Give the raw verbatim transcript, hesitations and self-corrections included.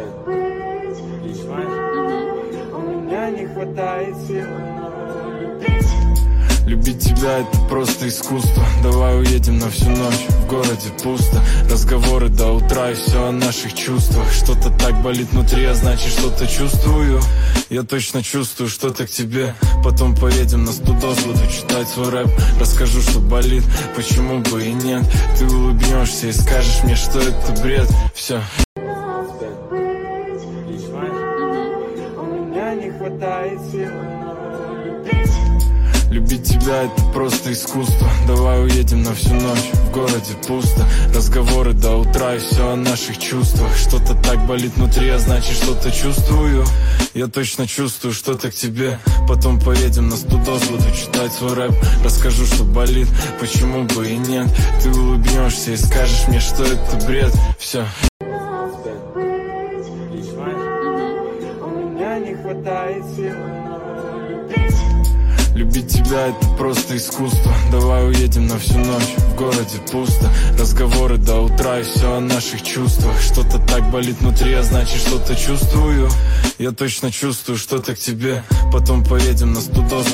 У меня не хватает сил. Любить тебя это просто искусство. Давай уедем на всю ночь, в городе пусто. Разговоры до утра и все о наших чувствах. Что-то так болит внутри, а значит что-то чувствую. Я точно чувствую что-то к тебе. Потом поедем на студос, буду читать свой рэп. Расскажу, что болит, почему бы и нет. Ты улыбнешься и скажешь мне, что это бред. Все. У меня не хватает сил. Любить тебя это просто искусство. Давай уедем на всю ночь, в городе пусто. Разговоры до утра и все о наших чувствах. Что-то так болит внутри, а значит что-то чувствую. Я точно чувствую что-то к тебе. Потом поедем на студос, буду читать свой рэп. Расскажу, что болит, почему бы и нет. Ты улыбнешься и скажешь мне, что это бред. Все. У меня не хватает сил. Любить тебя это просто искусство. Давай уедем на всю ночь, в городе пусто. Разговоры до утра и все о наших чувствах. Что-то так болит внутри, а значит что-то чувствую. Я точно чувствую что-то к тебе. Потом поедем на студос.